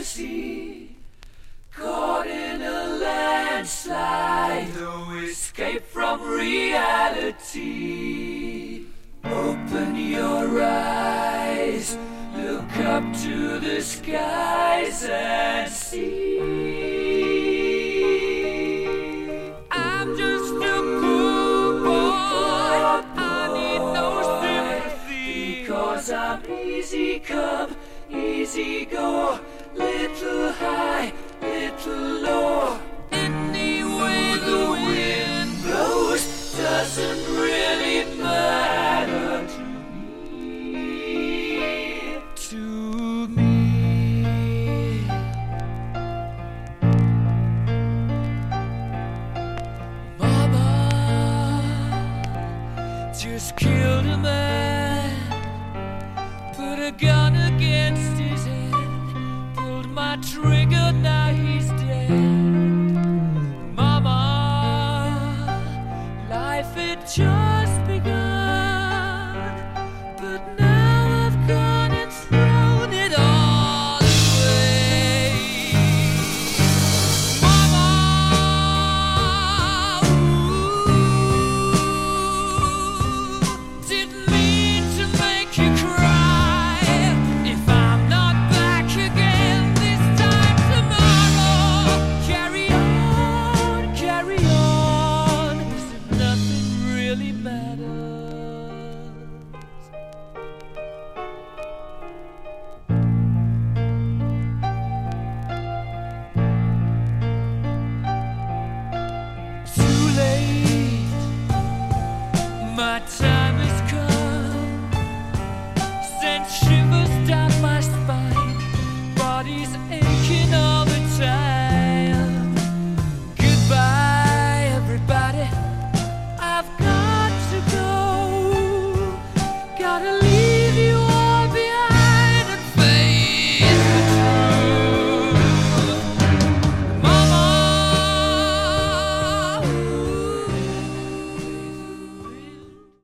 fantasy, caught in a landslide, no escape from reality. Open your eyes, look up to the skies and see. I'm just a poor boy, I need no sympathy, because I'm easy come, easy go, little high, little low. Any way the wind blows doesn't really matter to me, to me. Mama just killed a man, put a gun in